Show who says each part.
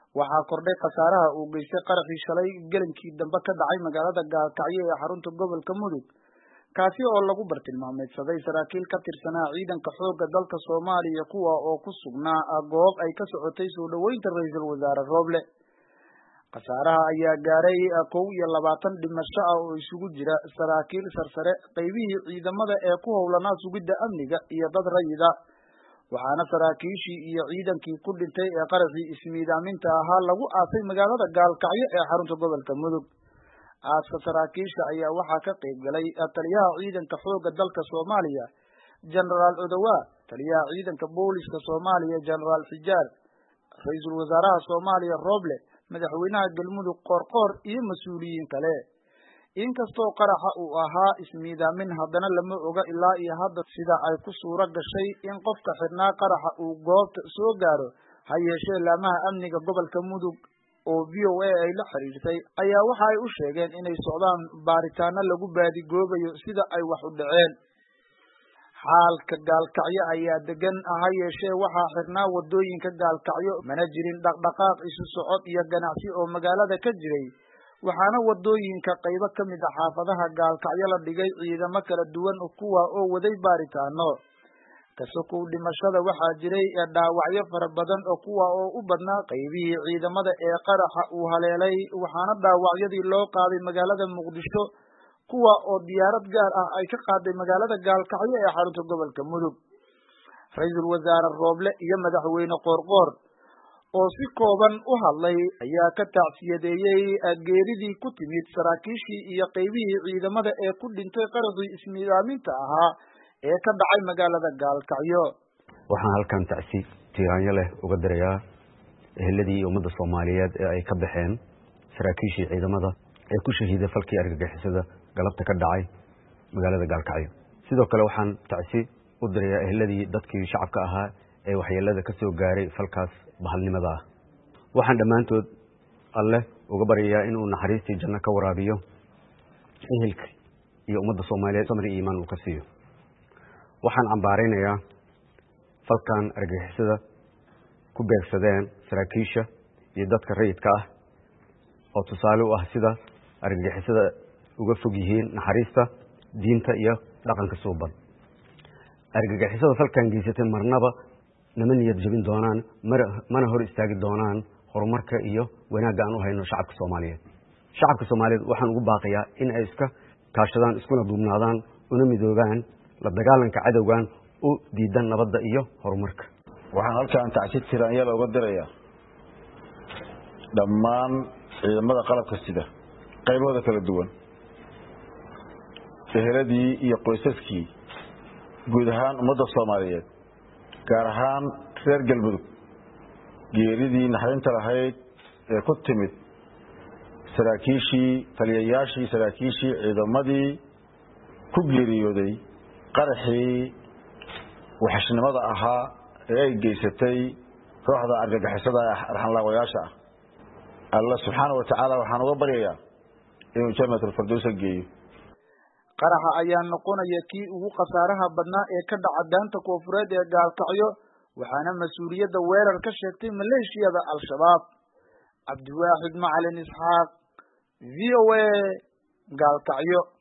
Speaker 1: waxaa kordhay khasaaraha uu geystay qaraxii shalay gelinkii dambe ka dhacay magaalada Gaalkacyo ee xarunta gobolka Mudug kaasi oo lagu bartilmaameedsaday saraakiil ka tirsanaa ciidanka xoogga dalka Soomaaliya kuwa oo ku sugnaa goob ay ka socotay soo dhaweynta ra'iisul wasaare Roble. khasaaraha ayaa gaaray 21 dhimasho ah oo isugu jira saraakiil sarsare qaybihii ciidamada ee ku howlanaa sugidda amniga iyo dad rayid ah waxaana saraakiishii iyo ciidankii ku dhintay ee qaraxii ismiidaaminta ahaa lagu aasay magaalada Gaalkacyo ee xarunta gobolka Mudug. aaska saraakiisha ayaa waxaa ka qayb galay taliyaha ciidanka xoogga dalka Soomaaliya General Odawa, taliyaha ciidanka booliska Soomaaliya General Xijaar, ra'iisul wasaaraha Soomaaliya Roble, madaxweynaha Galmudug Qoorqoor iyo mas'uuliyiin kale. inkastoo qaraxa uu ahaa ismiidaamin haddana lama oga ilaa iyo hadda sida ay ku suura gashay in qofka xirnaa qaraxa uu goobta soo gaaro ha yeeshee laamaha amniga gobolka Mudug oo VOA ay la xiriirtay ayaa waxa ay u sheegeen inay socdaan baaritaano lagu baadigoobayo sida ay wax u dhaceen. xaalka Gaalkacyo ayaa degan ha yeeshee waxaa xirnaa wadooyinka Gaalkacyo mana jirin dhaqdhaqaaq isu socod iyo ganacsi oo magaalada ka jiray waxaana wadooyinka qaybo ka mid ah xaafadaha Gaalkacyo la dhigay ciidamo kala duwan kuwa oo waday baaritaano. kasoo dhimashada waxaa jiray dhaawacyo fara badan oo kuwa oo u badnaa qaybihii ciidamada ee qaraxa uu haleelay waxaana dhaawacyadii loo qaaday magaalada Muqdisho kuwa oo diyaarad gaar ah ay ka qaaday magaalada Gaalkacyo ee xarunta gobolka Mudug. ra'iisul wasaare Roble iyo madaxweyne Qoorqoor oo si kooban u hadlay ayaa ka tacsiyadeeyay geeridii ku timid saraakiishii iyo qaybihii ciidamada ee ku dhintay qaraxii ismiidaaminta ahaa ee ka dhacay magaalada Gaalkacyo.
Speaker 2: waxaan halkan tacsi tiiraanyo leh uga dirayaa eheladii ummadda Soomaaliyeed ee ay ka baxeen saraakiishii ciidamada ee ku shahiiday falkii argagixisada galabta ka dhacay magaalada Gaalkacyo. sidoo kale waxaan tacsi u dirayaa eheladii dadkii shacabka ahaa ee waxyeelada ka soo gaaray falkaas bahalnimada ah. waxaan dhammaantood alle uga baryayaa inuu naxariistii janno ka waraabiyo ehelka iyo ummadda Soomaaliyeed samir iyo iimaan uu ka siiyo. waxaan cambaaraynayaa falkan argagixisada ku beegsadeen saraakiisha iyo dadka rayidka ah oo tusaale u ah sida argagixisada uga fog yihiin naxariista diinta iyo dhaqanka suuban. argagixisada falkan geysatay marnaba nama niyad jabin doonaan mana hor istaagi doonaan horumarka iyo wanaagga aan u hayno shacabka Soomaaliyeed. shacabka Soomaaliyeed waxaan ugu baaqayaa in ay iska kaashadaan iskuna duubnaadaan una midoobaan la dagaalanka cadowgan u diidan nabadda iyo horumarka.
Speaker 3: waxaan halkaan tacsi tiiraanyo uga dirayaa dhammaan ciidamada qalabka sida qaybahooda kala duwan eheladii iyo qoysaskii guud ahaan ummadda Soomaaliyeed gaar ahaan reer Galmudug geeridii naxdinta lahayd ee ku timid saraakiishii taliyayaashii saraakiishii ciidamadii ku geeriyooday qaraxii waxashnimada ahaa ee ay geysatay kooxda argagixisada arxanlaawayaasha ah. Allah subxaanahu wa tacaala waxaan uga baryayaa inuu jannatul firdaws geeyo.
Speaker 1: qaraxa ayaa noqonaya kii ugu khasaaraha badnaa ee ka dhaca daanta koonfureed ee Gaalkacyo waxaana mas'uuliyadda weerar ka sheegtay maleeshiyada Al-Shabaab. Cabdiwaaxid Macalin Isxaaq, VOA, Gaalkacyo.